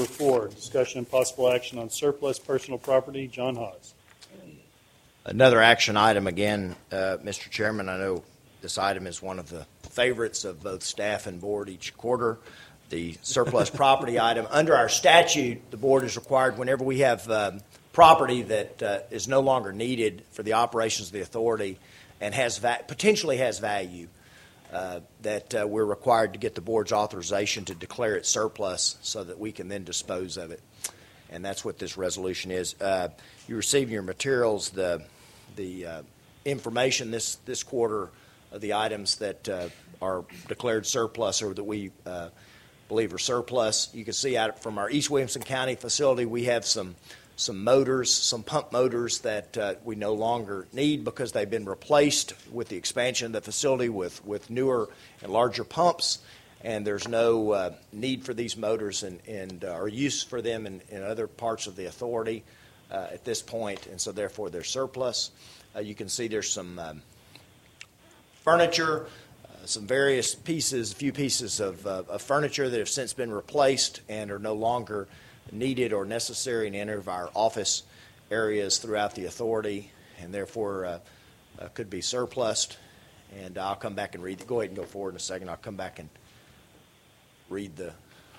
number 4, discussion and possible action on surplus personal property. John Haas. Another action item again, Mr. Chairman. I know this item is one of the favorites of both staff and board each quarter. The surplus property item. Under our statute, the board is required whenever we have property that is no longer needed for the operations of the authority and potentially has value, that we're required to get the board's authorization to declare it surplus so that we can then dispose of it. And that's what this resolution is. You receive in your materials the information this quarter of the items that are declared surplus or that we believe are surplus. You can see out from our East Williamson County facility, we have some motors, some pump motors that we no longer need because they've been replaced with the expansion of the facility with newer and larger pumps, and there's no need for these motors and or use for them in other parts of the authority at this point, and so therefore they're surplus. You can see there's some furniture, some various pieces, a few pieces of furniture that have since been replaced and are no longer needed or necessary in any of our office areas throughout the authority, and therefore could be surplused. And I'll come back and read. Go ahead and go forward in a second. I'll come back and read the.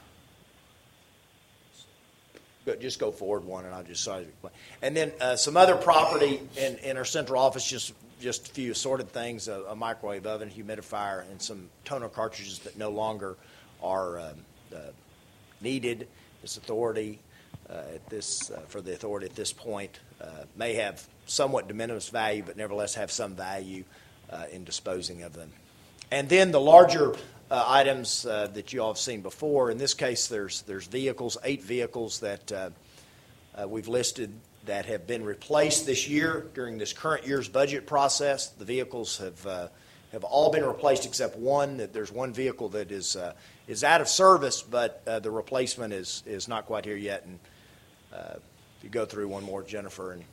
Just go forward one, and I'll just say. And then some other property in our central office, just a few assorted things: a microwave oven, humidifier, and some toner cartridges that no longer are needed. This authority for the authority at this point may have somewhat de minimis value, but nevertheless have some value in disposing of them. And then the larger items that you all have seen before. In this case, there's vehicles, 8 vehicles that we've listed that have been replaced this year during this current year's budget process. The vehicles have all been replaced except one. That there's one vehicle that is out of service, but the replacement is not quite here yet. And if you go through one more, Jennifer, and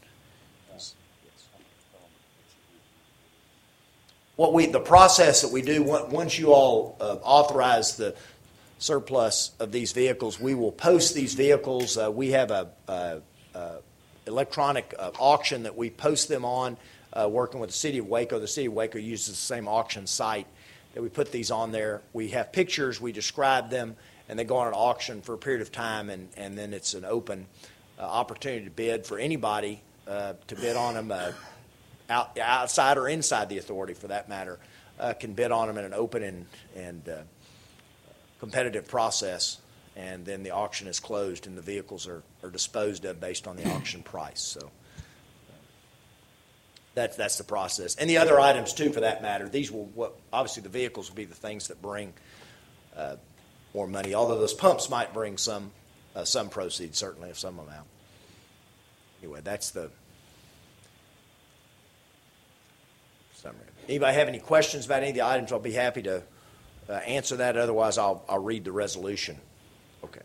the process that we do once you all authorize the surplus of these vehicles, we will post these vehicles. We have a electronic auction that we post them on, working with the City of Waco. The City of Waco uses the same auction site that we put these on there. We have pictures, we describe them, and they go on an auction for a period of time, and then it's an open opportunity to bid for anybody to bid on them, outside or inside the authority for that matter, can bid on them in an open and competitive process, and then the auction is closed and the vehicles are disposed of based on the auction price. So that's the process. And the other items too, for that matter. These will obviously the vehicles will be the things that bring more money. Although those pumps might bring some proceeds, certainly of some amount. Anyway, that's the summary. Anybody have any questions about any of the items? I'll be happy to answer that. Otherwise, I'll read the resolution. Okay.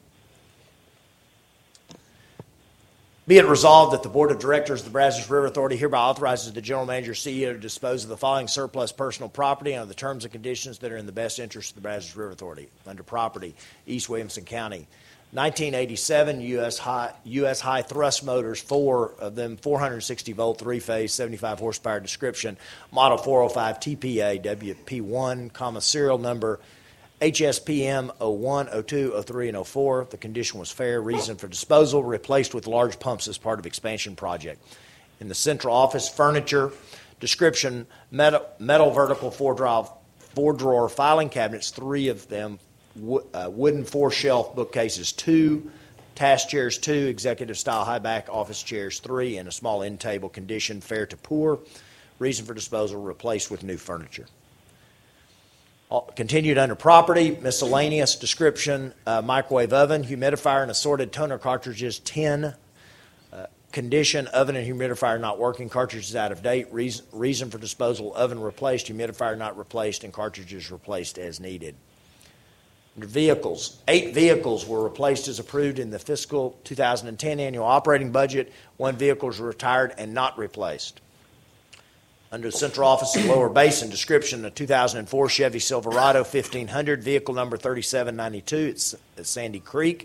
Be it resolved that the Board of Directors of the Brazos River Authority hereby authorizes the General Manager CEO to dispose of the following surplus personal property under the terms and conditions that are in the best interest of the Brazos River Authority. Under property, East Williamson County. 1987 U.S. high thrust motors, 4 of them 460-volt, 3-phase, 75 horsepower description, model 405 TPA WP1, serial number HSPM 01, 02, 03, and 04. The condition was fair. Reason for disposal: replaced with large pumps as part of expansion project. In the central office, furniture, description, metal vertical 4-drawer filing cabinets, 3 of them, wooden 4-shelf bookcases, 2, task chairs 2, executive style high back office chairs 3, and a small end table. Condition fair to poor. Reason for disposal: replaced with new furniture. Continued under property, miscellaneous description, microwave oven, humidifier, and assorted toner cartridges 10. Condition: oven and humidifier not working, cartridges out of date. Reason for disposal: oven replaced, humidifier not replaced, and cartridges replaced as needed. Under vehicles, 8 vehicles were replaced as approved in the fiscal 2010 annual operating budget. 1 vehicle was retired and not replaced. Under the central office and lower basin, description: a 2004 Chevy Silverado 1500, vehicle number 3792. It's at Sandy Creek.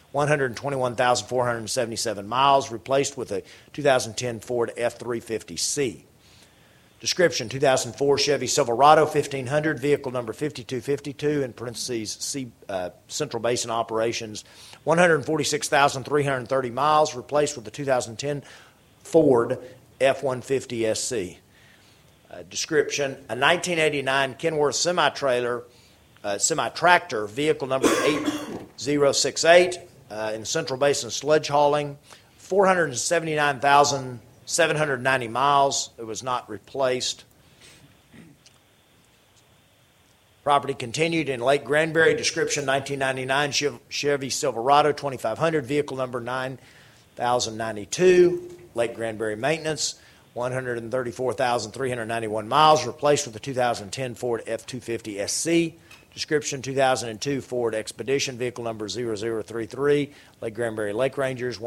121,477 miles, replaced with a 2010 Ford F-350C. Description, 2004 Chevy Silverado 1500, vehicle number 5252, in parentheses, Central Basin Operations, 146,330 miles, replaced with the 2010 Ford F-150 SC. Description, a 1989 Kenworth semi-tractor, vehicle number 8068, in Central Basin sludge hauling, 479,790 miles. It was not replaced. Property continued in Lake Granbury. Description, 1999 Chevy Silverado 2500, vehicle number 9092, Lake Granbury maintenance, 134,391 miles, replaced with the 2010 Ford F-250 SC. Description, 2002 Ford Expedition, vehicle number 0033, Lake Granbury Lake Rangers,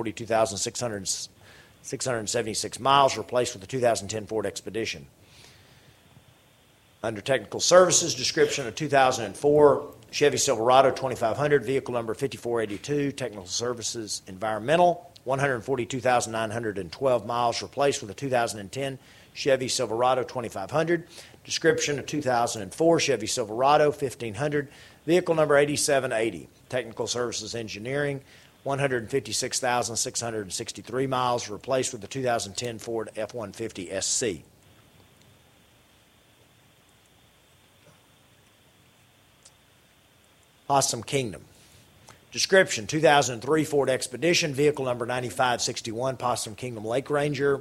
142,676 miles, replaced with the 2010 Ford Expedition. Under Technical Services, description of 2004 Chevy Silverado 2500, vehicle number 5482, Technical Services Environmental, 142,912 miles, replaced with a 2010 Chevy Silverado 2500. Description of 2004 Chevy Silverado 1500, vehicle number 8780, Technical Services Engineering, 156,663 miles, replaced with the 2010 Ford F-150 SC. Possum Kingdom. Description, 2003 Ford Expedition, vehicle number 9561, Possum Kingdom Lake Ranger,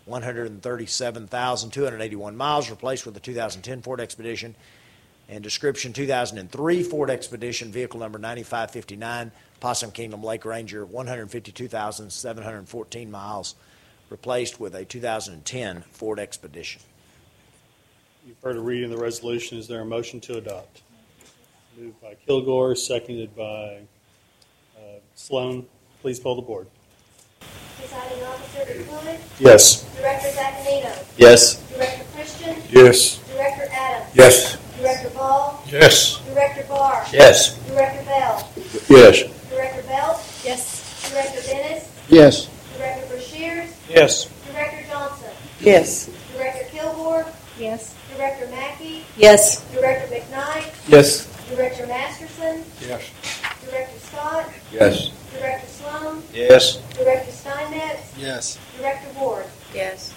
137,281 miles, replaced with the 2010 Ford Expedition. And description, 2003 Ford Expedition, vehicle number 9559, Possum Kingdom Lake Ranger, 152,714 miles, replaced with a 2010 Ford Expedition. You've heard a reading of the resolution. Is there a motion to adopt? Moved by Kilgore, seconded by Sloan. Please poll the board. Presiding Officer DeFluid, Yes. Director Zaccanino, Yes. Director Christian, Yes. Director Adams, Yes. Director Ball, Yes. Director Barr, Yes. Director Bell, Yes. Director Belt, Yes. Director Dennis, Yes. Director Brashears, Yes. Director Johnson, Yes. Director Kilgore, Yes. Director Mackey, Yes. Director McKnight, Yes. Director Masterson, Yes. Director Scott, Yes. Director Sloan, Yes. Director Steinmetz, Yes. Director Ward. Yes.